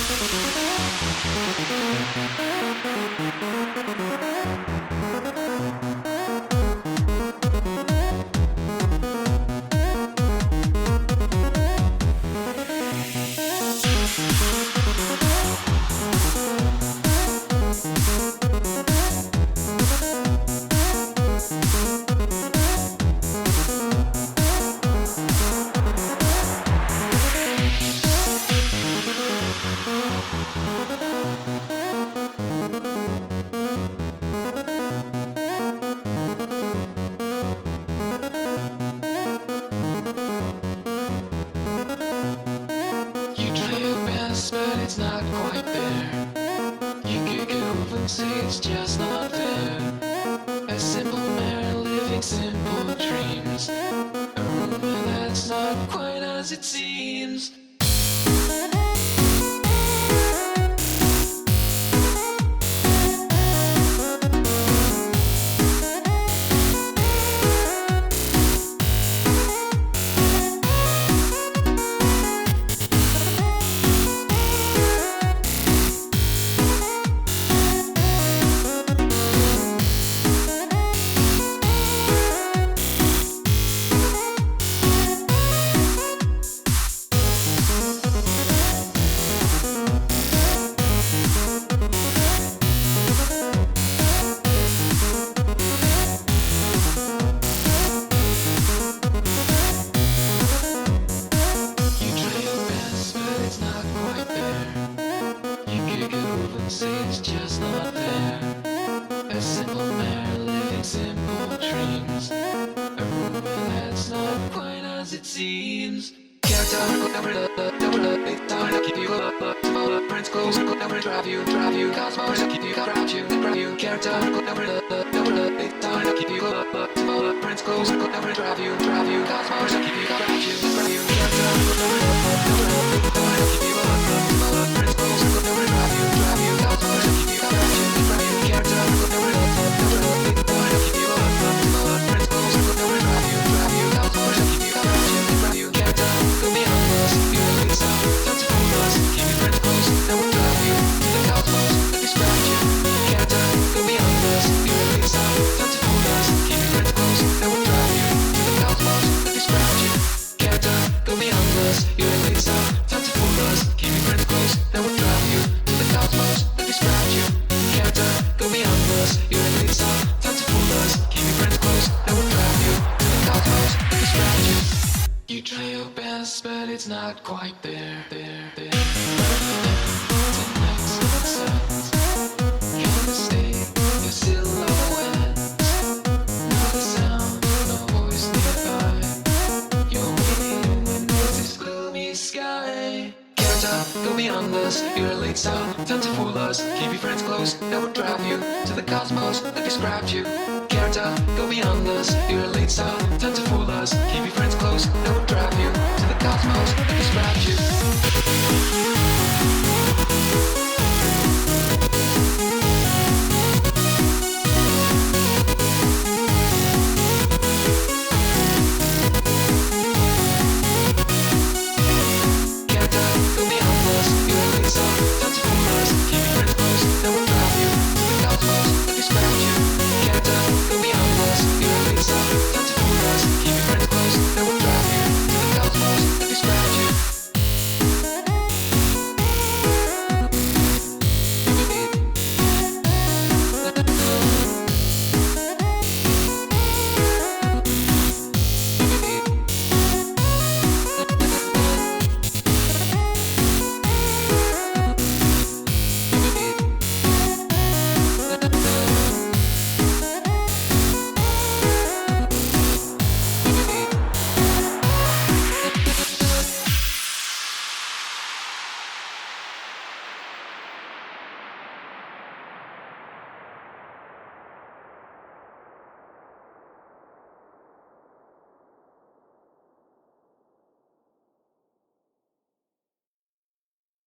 You try your best, but it's not quite there. You kick it over and say it's just not there. A simple man living simple dreams. A rumor that's not quite as it seems. It's just not there. A simple man living simple dreams. A rumor that's not quite as it seems. Can't tell her, never it's time to keep you up. Tomorrow, prince close, never drive you. Cosmos, keep you, grab you. Can't tell her, never it's time to keep you up. Tomorrow, prince close, never drive you. Cosmos, keep you, grab you. Can't tell her, never it's time to keep you up. Tomorrow, prince close, never drive you. Cosmos, keep you, grab you. Can't tell her, never it's time to keep you up. Tomorrow, prince close, never drive you. Cosmos, keep you, grab you. Can't tell her, go beyond us. You're a big sound, time to fool us. Keep your friends close, that will drive you to the cosmos. Let me scratch you. Can't tell her, go beyond us. You're a big sound, time to fool us. Keep your friends close, that will drive you to the cosmos. Let me scratch you. Can't tell her, go beyond us. You're a big sound, time to fool us. Keep your friends close, that will drive you to the cosmos. Let me scratch you. Can't tell her, go beyond us. You're a big sound, time to fool us. Keep your friends close, that will drive you to the cosmos. Let me scratch you. You try your best, but it's not quite there. Tonight's sunset, your mistake, your silhouette. Not a sound, no voice nearby. You're waiting in this gloomy sky. Can't stop, go beyond us. You're a late sound, time to fool us. Keep your friends close, that will drive you to the cosmos. Let me scratch you. Can't stop, go beyond us. You're a late sound, time to fool us.